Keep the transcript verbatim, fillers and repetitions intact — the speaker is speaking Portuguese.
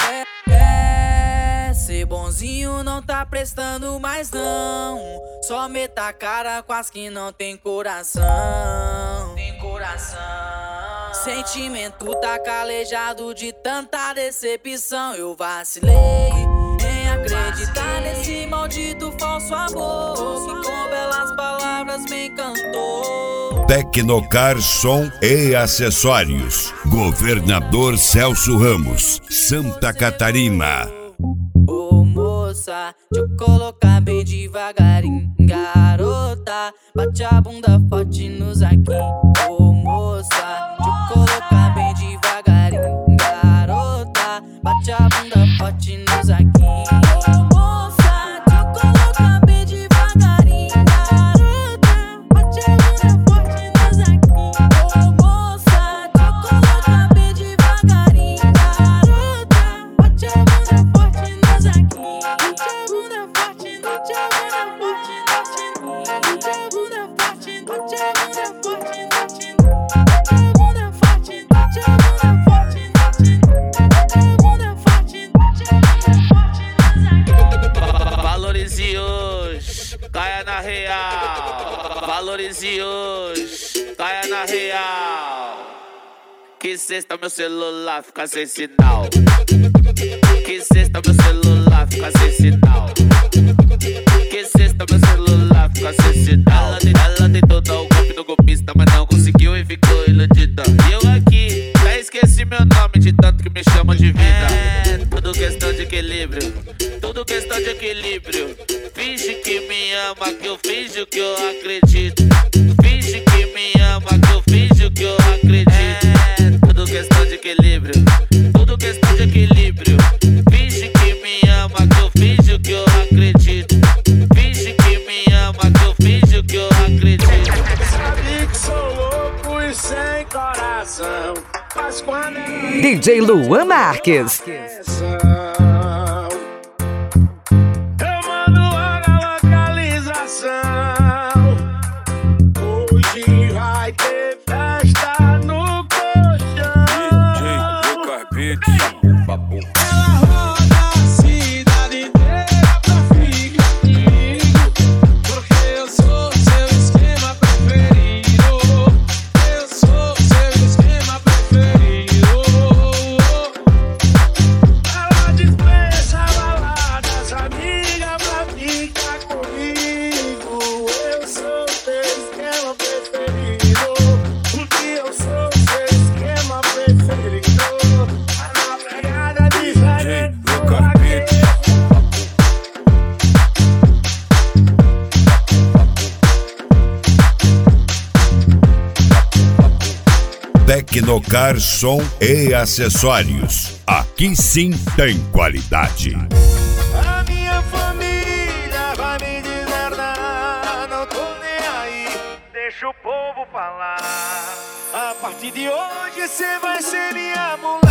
É, é, ser bonzinho não tá prestando mais não. Só meta a cara com as que não tem coração. Tem coração. Sentimento tá calejado de tanta decepção. Eu vacilei em acreditar nesse maldito falso amor que com belas palavras me encantou. Tecnocar Som e Acessórios. Governador Celso Ramos, Santa Catarina. Ô moça, deixa eu colocar bem devagarinho. Garota, bate a bunda forte nos aqui. Ô moça, deixa eu colocar bem devagarinho. Garota, bate a bunda forte nos aqui. Valorize hoje, caia na real. Valorize hoje, caia na real. Que sexta meu celular fica sem sinal. Que sexta meu celular fica sem sinal. Que sexta meu celular fica sem sinal. Ela, ela tentou dar o golpe no golpista, mas não conseguiu e ficou iludida. E eu aqui, já esqueci meu nome de tanto que me chamam de vida. É tudo questão de equilíbrio, tudo questão de equilíbrio. Finge que me ama, que eu finjo que eu acredito. Finge que me ama, que eu finjo que eu acredito. É tudo questão de equilíbrio, tudo questão de equilíbrio. Finge que me ama, que eu finjo que eu acredito. Finge que me ama, que eu finjo que eu acredito. Sabe que sou louco e sem coração, mas quando é D J Luan Marques. eu mando logo a localização. Hoje vai ter festa no colchão. D J Lucas Beats, papo. Ela roda a cidade inteira pra ficar comigo, porque eu sou seu esquema preferido. Eu sou seu esquema preferido. Ela dispensa baladas, amiga, pra ficar comigo. Eu sou seu esquema preferido, porque eu sou seu esquema preferido. Na pegada diferente, Lucas Beats. Tecnocar Som e Acessórios. Aqui sim tem qualidade. a minha família vai me deserdar. Não tô nem aí, deixa o povo falar. A partir de hoje cê vai ser minha mulher.